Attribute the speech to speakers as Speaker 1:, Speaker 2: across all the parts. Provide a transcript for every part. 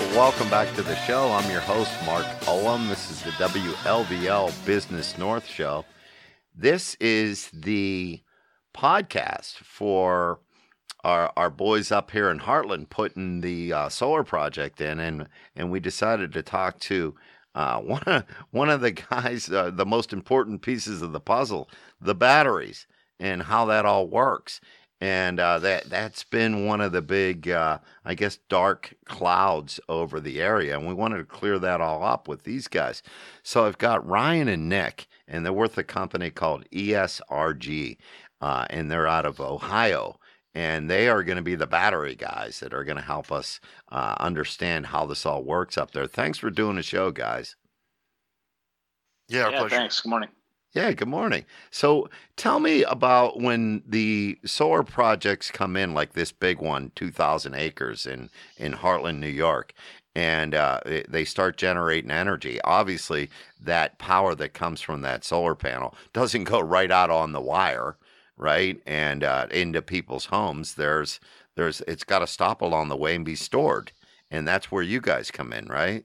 Speaker 1: welcome back to the show. I'm your host, Mark Olam. This is the WLVL Business North Show. This is the podcast for our boys up here in Heartland putting the solar project in, and we decided to talk to one of the guys, the most important pieces of the puzzle, the batteries, and how that all works. And that's been one of the big, dark clouds over the area. And we wanted to clear that all up with these guys. So I've got Ryan and Nick, and they're with a company called ESRG, and they're out of Ohio. And they are going to be the battery guys that are going to help us understand how this all works up there. Thanks for doing the show, guys.
Speaker 2: Yeah, our pleasure.
Speaker 3: Thanks. Good morning.
Speaker 1: Yeah, good morning. So tell me about when the solar projects come in, like this big one, 2,000 acres in Heartland, New York, and they start generating energy. Obviously, that power that comes from that solar panel doesn't go right out on the wire, right, and into people's homes. It's got to stop along the way and be stored, and that's where you guys come in, right?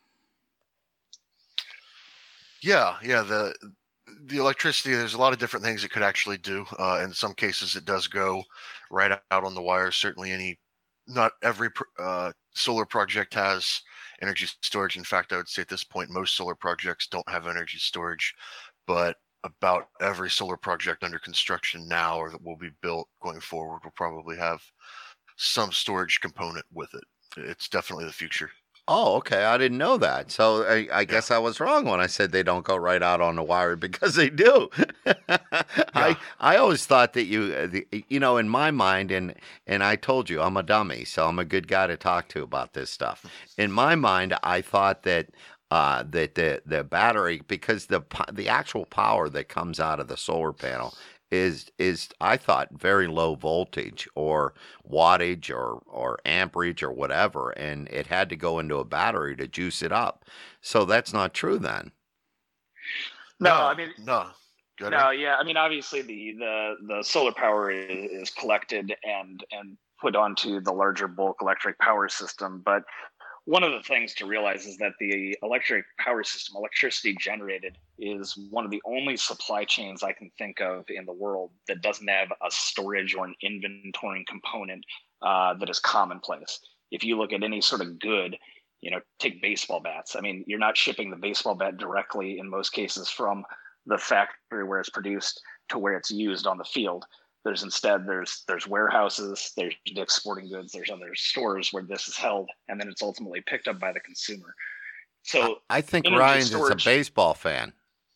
Speaker 2: Yeah. The electricity, there's a lot of different things it could actually do. In some cases, it does go right out on the wire. Certainly not every solar project has energy storage. In fact, I would say at this point, most solar projects don't have energy storage, but about every solar project under construction now or that will be built going forward will probably have some storage component with it. It's definitely the future.
Speaker 1: Oh, okay. I didn't know that. So I guess I was wrong when I said they don't go right out on the wire, because they do. I always thought that in my mind, and I told you I'm a dummy, so I'm a good guy to talk to about this stuff. In my mind, I thought that the battery, because the actual power that comes out of the solar panel is I thought very low voltage or wattage or amperage or whatever, and it had to go into a battery to juice it up. So that's not true then.
Speaker 3: No.
Speaker 2: Yeah.
Speaker 3: I mean, obviously the solar power is collected and put onto the larger bulk electric power system, but one of the things to realize is that the electric power system, electricity generated, is one of the only supply chains I can think of in the world that doesn't have a storage or an inventorying component that is commonplace. If you look at any sort of good, take baseball bats. I mean, you're not shipping the baseball bat directly in most cases from the factory where it's produced to where it's used on the field. There's warehouses, there's Dick's Sporting Goods, there's other stores where this is held, and then it's ultimately picked up by the consumer. So
Speaker 1: I think Ryan's is a baseball fan.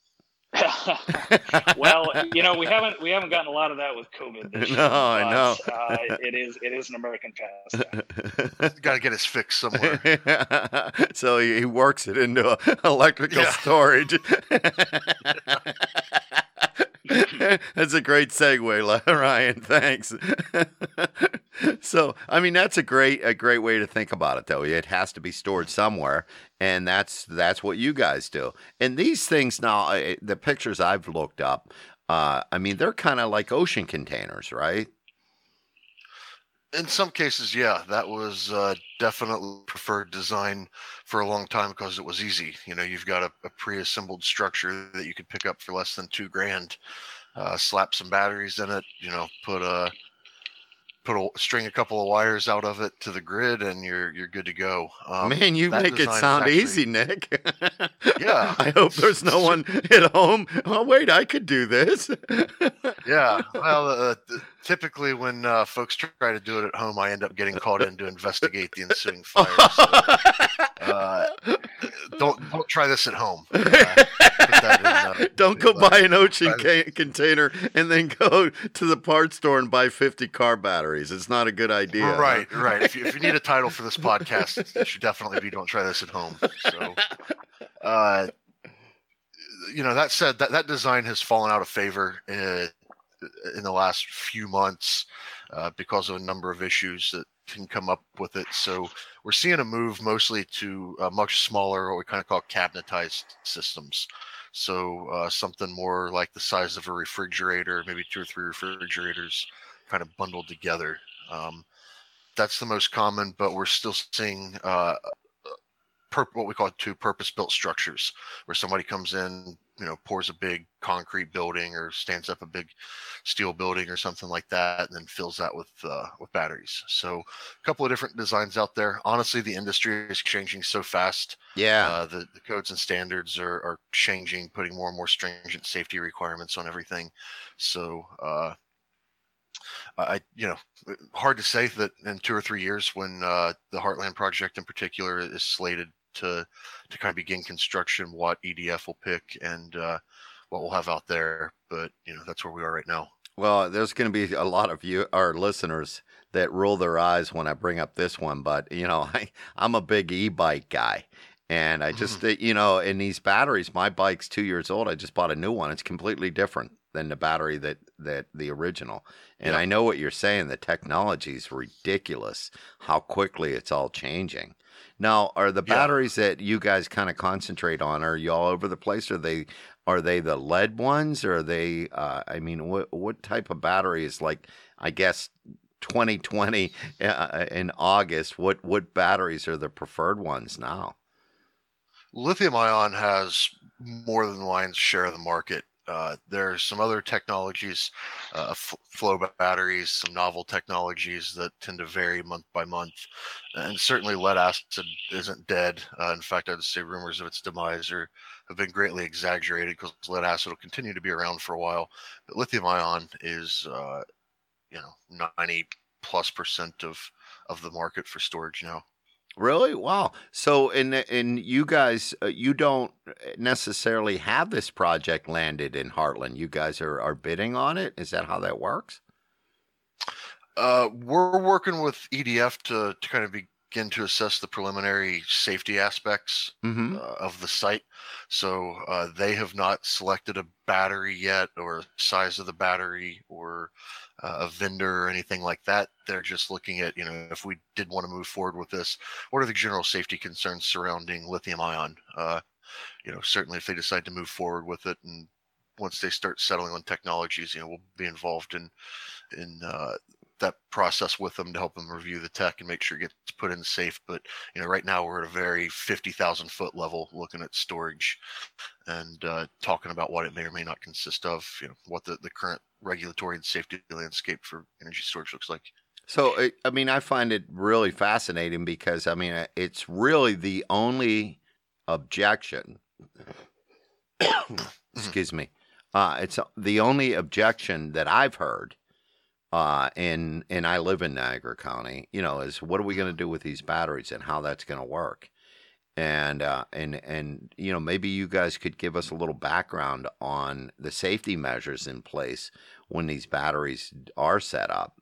Speaker 3: Well, we haven't gotten a lot of that with COVID this year.
Speaker 1: No, I know.
Speaker 3: It is an American pastime.
Speaker 2: Got to get his fix somewhere.
Speaker 1: So he works it into electrical storage. That's a great segue, Ryan. Thanks. So, I mean, that's a great way to think about it, though. It has to be stored somewhere, and that's what you guys do. And these things now, the pictures I've looked up, I mean, they're kind of like ocean containers, right?
Speaker 2: In some cases, yeah, that was definitely preferred design for a long time because it was easy. You've got a pre-assembled structure that you could pick up for less than $2,000, slap some batteries in it, string a couple of wires out of it to the grid, and you're good to go.
Speaker 1: Man, you make it sound easy, Nick.
Speaker 2: Yeah.
Speaker 1: I hope there's no one at home. Oh, wait, I could do this.
Speaker 2: Yeah. Well, typically when folks try to do it at home, I end up getting called in to investigate the ensuing fire. So, don't try this at home.
Speaker 1: Don't go buy an ocean container and then go to the parts store and buy 50 car batteries. It's not a good idea.
Speaker 2: Right. If you need a title for this podcast, it should definitely be "Don't Try This at Home." So, that said, that design has fallen out of favor in the last few months because of a number of issues that can come up with it. So we're seeing a move mostly to much smaller, what we kind of call cabinetized systems. So something more like the size of a refrigerator, maybe 2 or 3 refrigerators kind of bundled together. That's the most common, but we're still seeing what we call two purpose-built structures, where somebody comes in, pours a big concrete building or stands up a big steel building or something like that, and then fills that with batteries. So a couple of different designs out there. Honestly, the industry is changing so fast.
Speaker 1: Yeah.
Speaker 2: The codes and standards are changing, putting more and more stringent safety requirements on everything. So hard to say that in 2 or 3 years, when the Heartland project in particular is slated to kind of begin construction, what EDF will pick and what we'll have out there. But that's where we are right now.
Speaker 1: Well, there's going to be a lot of our listeners that roll their eyes when I bring up this one, but I'm a big e-bike guy. And I just, in these batteries, my bike's 2 years old. I just bought a new one. It's completely different than the battery that the original. And I know what you're saying. The technology is ridiculous, how quickly it's all changing. Now, are the batteries that you guys kind of concentrate on, are you all over the place? Are they the lead ones? Or are they, what type of battery is, like, I guess, 2020 in August, what batteries are the preferred ones now?
Speaker 2: Lithium ion has more than the lion's share of the market. There's some other technologies, flow batteries, some novel technologies that tend to vary month by month. And certainly lead acid isn't dead. In fact, I'd say rumors of its demise have been greatly exaggerated, because lead acid will continue to be around for a while. But lithium ion is, 90+% of the market for storage now.
Speaker 1: Really? Wow. So, in you guys, you don't necessarily have this project landed in Heartland. You guys are bidding on it. Is that how that works?
Speaker 2: We're working with EDF to kind of begin to assess the preliminary safety aspects of the site. So they have not selected a battery yet, or size of the battery, or a vendor or anything like that. They're just looking at, if we did want to move forward with this, what are the general safety concerns surrounding lithium ion? Certainly if they decide to move forward with it, and once they start settling on technologies, we'll be involved in that process with them to help them review the tech and make sure it gets put in safe. But right now we're at a very 50,000 foot level, looking at storage and talking about what it may or may not consist of, what the current regulatory and safety landscape for energy storage looks like.
Speaker 1: So, I find it really fascinating, because it's really the only objection. Excuse me. It's the only objection that I've heard, and I live in Niagara County, is what are we going to do with these batteries and how that's going to work? And maybe you guys could give us a little background on the safety measures in place when these batteries are set up.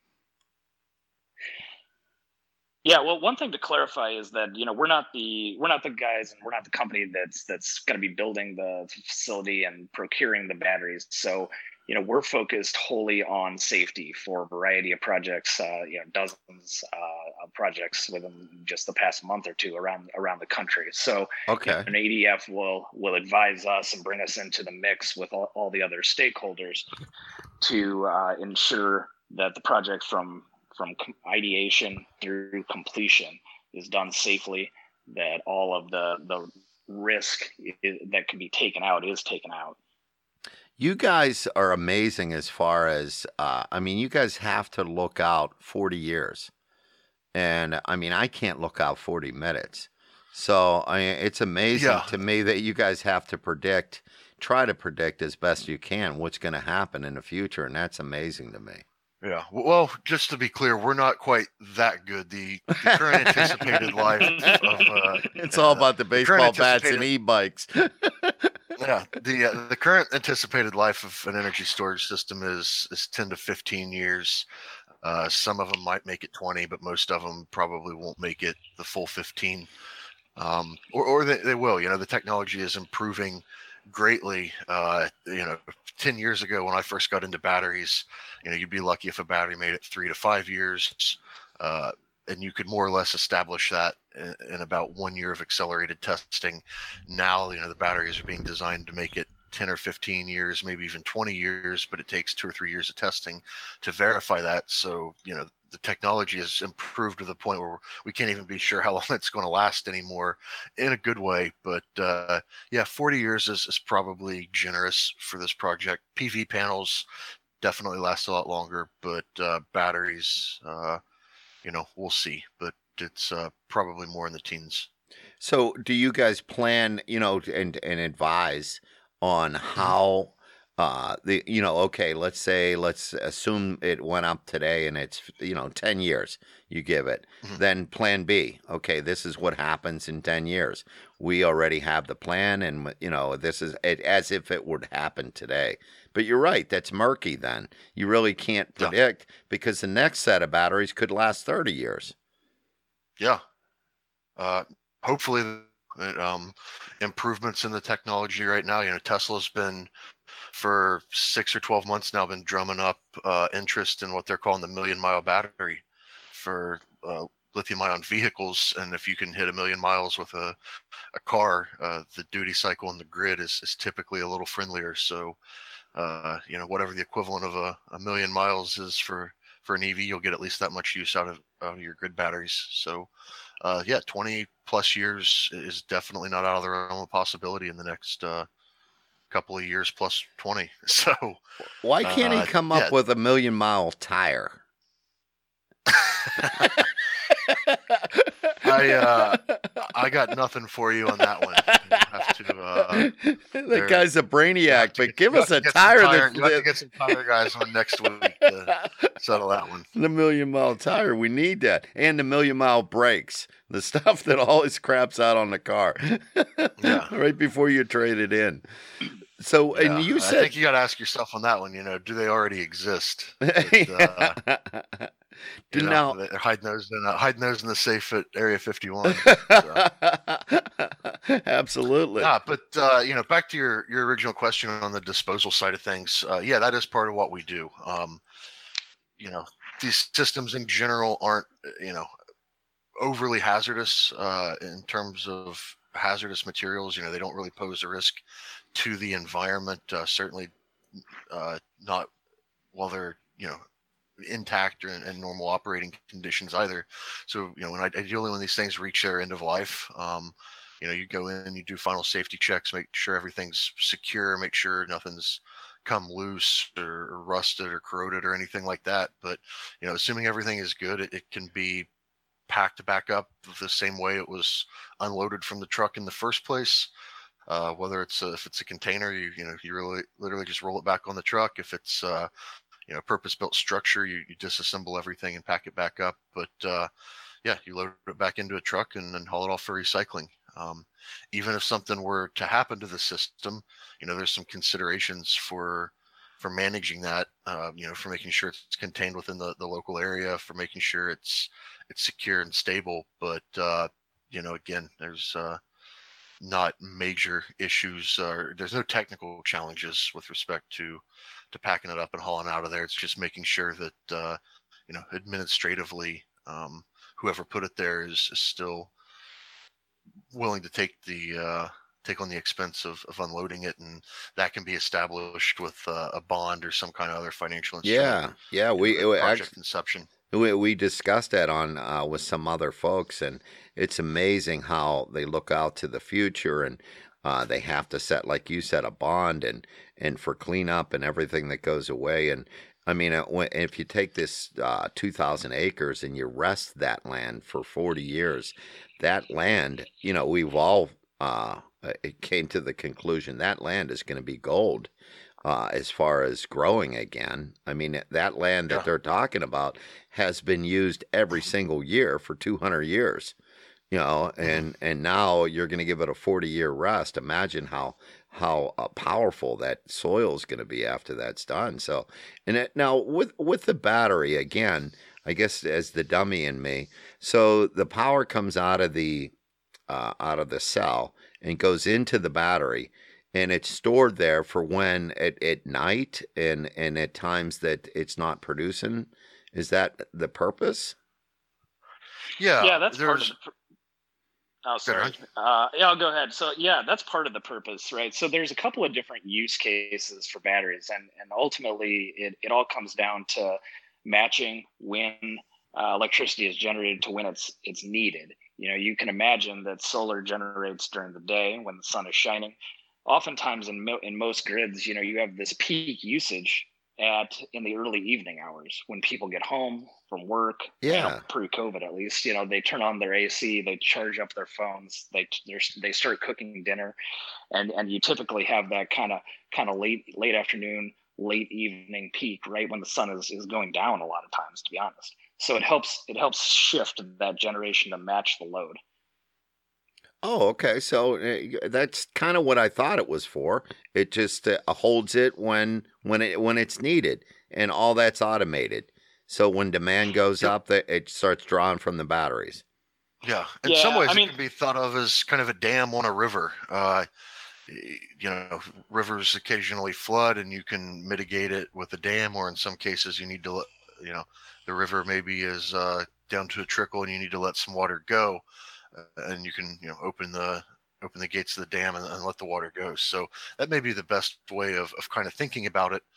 Speaker 3: Yeah, well, one thing to clarify is that we're not the guys, and we're not the company that's going to be building the facility and procuring the batteries. So we're focused wholly on safety for a variety of projects. Dozens of projects within just the past month or two around the country. So an ADF will advise us and bring us into the mix with all the other stakeholders to ensure that the project from ideation through completion is done safely, that all of the risk that can be taken out is taken out.
Speaker 1: You guys are amazing as far as, you guys have to look out 40 years. And I can't look out 40 minutes. So it's amazing to me that you guys have to try to predict as best you can what's going to happen in the future. And that's amazing to me.
Speaker 2: Yeah. Well, just to be clear, we're not quite that good. The current anticipated life of
Speaker 1: it's all about the baseball bats and e-bikes.
Speaker 2: Yeah. The current anticipated life of an energy storage system is 10 to 15 years. Some of them might make it 20, but most of them probably won't make it the full 15. Or they will. The technology is improving greatly. 10 years ago when I first got into batteries, you'd be lucky if a battery made it 3 to 5 years, and you could more or less establish that in about 1 year of accelerated testing. Now, the batteries are being designed to make it 10 or 15 years, maybe even 20 years, but it takes 2 or 3 years of testing to verify that. So, the technology has improved to the point where we can't even be sure how long it's going to last anymore in a good way. But 40 years is probably generous for this project. PV panels definitely last a lot longer, but batteries, we'll see. But it's probably more in the teens.
Speaker 1: So, do you guys plan, and advise on
Speaker 2: Mhm.
Speaker 1: how okay, let's assume it went up today and it's 10 years you give it.
Speaker 2: Mhm.
Speaker 1: Then plan B. Okay, this is what happens in 10 years. We already have the plan, and this is it as if it would happen today. But you're right, that's murky then. You really can't
Speaker 2: Yeah.
Speaker 1: predict because the next set of batteries could last 30 years.
Speaker 2: Yeah. Hopefully, improvements in the technology right now. Tesla's been for 6 or 12 months now been drumming up interest in what they're calling the million-mile battery for lithium-ion vehicles. And if you can hit 1 million miles with a car, the duty cycle in the grid is typically a little friendlier. So, whatever the equivalent of a 1 million miles is for an EV, you'll get at least that much use out of your grid batteries. So, 20 plus years is definitely not out of the realm of possibility in the next couple of years plus 20. So
Speaker 1: why can't he come up with 1 million-mile tire?
Speaker 2: I got nothing for you on that one.
Speaker 1: That guy's a brainiac, but give us a tire.
Speaker 2: You have to get some tire guys on next week to settle that one.
Speaker 1: The 1 million-mile tire, we need that, and the 1 million-mile brakes, the stuff that always craps out on the car.
Speaker 2: Yeah,
Speaker 1: right before you trade it in. So, and you said,
Speaker 2: I think you got to ask yourself on that one. Do they already exist? They're hiding those in the safe at Area 51. So.
Speaker 1: Absolutely.
Speaker 2: Yeah, but back to your original question on the disposal side of things. That is part of what we do. These systems in general aren't overly hazardous in terms of hazardous materials. They don't really pose a risk to the environment. Certainly not while they're intact or in normal operating conditions either. So ideally when these things reach their end of life, you go in and you do final safety checks, make sure everything's secure, make sure nothing's come loose or rusted or corroded or anything like that. But assuming everything is good, it can be packed back up the same way it was unloaded from the truck in the first place. Whether if it's a container, you really literally just roll it back on the truck. If it's purpose-built structure, you disassemble everything and pack it back up. But you load it back into a truck and then haul it off for recycling. Even if something were to happen to the system, there's some considerations for managing that. For making sure it's contained within the local area, for making sure it's secure and stable. But again, there's not major issues. There's no technical challenges with respect to packing it up and hauling out of there. It's just making sure that administratively, whoever put it there is still willing to take on the expense of unloading it, and that can be established with a bond or some kind of other financial instrument.
Speaker 1: Yeah.
Speaker 2: Project inception.
Speaker 1: We discussed that on with some other folks, and it's amazing how they look out to the future, and they have to set, like you said, a bond and for cleanup and everything that goes away. And I mean, if you take this 2,000 acres and you rest that land for 40 years, that land, we've all it came to the conclusion that land is going to be gold. As far as growing again, I mean, that land that they're talking about has been used every single year for 200 years, and now you're going to give it a 40-year rest. Imagine how powerful that soil is going to be after that's done. So, now with the battery again, I guess as the dummy in me, so the power comes out of the cell and goes into the battery. And it's stored there for when at night and at times that it's not producing. Is that the purpose?
Speaker 2: Yeah,
Speaker 3: that's part of Oh, sorry. Yeah, I'll go ahead. So, yeah, that's part of the purpose, right? So, there's a couple of different use cases for batteries, and ultimately, it all comes down to matching when electricity is generated to when it's needed. You can imagine that solar generates during the day when the sun is shining. Oftentimes, in most grids, you have this peak usage in the early evening hours when people get home from work.
Speaker 1: Yeah.
Speaker 3: Pre-COVID at least, they turn on their AC, they charge up their phones, they start cooking dinner, and you typically have that kind of late afternoon, late evening peak right when the sun is going down a lot of times, to be honest. So it helps shift that generation to match the load.
Speaker 1: Oh, okay. So that's kind of what I thought it was for. It just holds it when it's needed, and all that's automated. So when demand goes up, it starts drawing from the batteries.
Speaker 2: Yeah, in some ways, it can be thought of as kind of a dam on a river. Rivers occasionally flood, and you can mitigate it with a dam, or in some cases, you need to, the river maybe is down to a trickle, and you need to let some water go. And you can open the gates of the dam and let the water go. So that may be the best way of kind of thinking about it.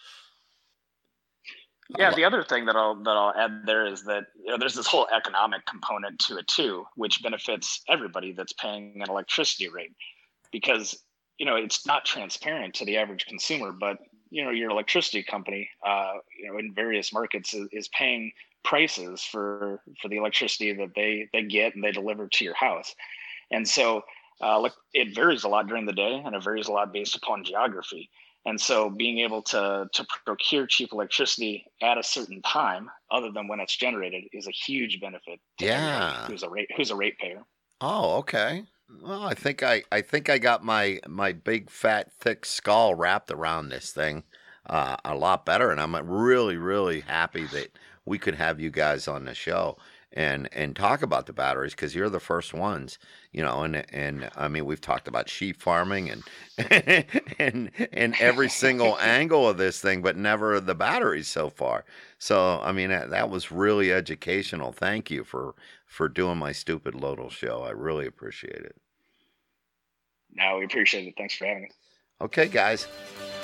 Speaker 3: Yeah, the other thing that I'll add there is that there's this whole economic component to it too, which benefits everybody that's paying an electricity rate, because it's not transparent to the average consumer, but your electricity company in various markets is paying prices for the electricity that they get and they deliver to your house. And so it varies a lot during the day, and it varies a lot based upon geography. And so being able to procure cheap electricity at a certain time other than when it's generated is a huge benefit to everybody who's a ratepayer.
Speaker 1: Oh, okay. Well, I think I got my big fat thick skull wrapped around this thing a lot better, and I'm really, really happy that we could have you guys on the show and talk about the batteries, because you're the first ones, and I mean, we've talked about sheep farming and every single angle of this thing, but never the batteries so far. So, I mean, that was really educational. Thank you for doing my stupid Lodal show. I really appreciate it.
Speaker 3: No, we appreciate it. Thanks for having us.
Speaker 1: Okay, guys.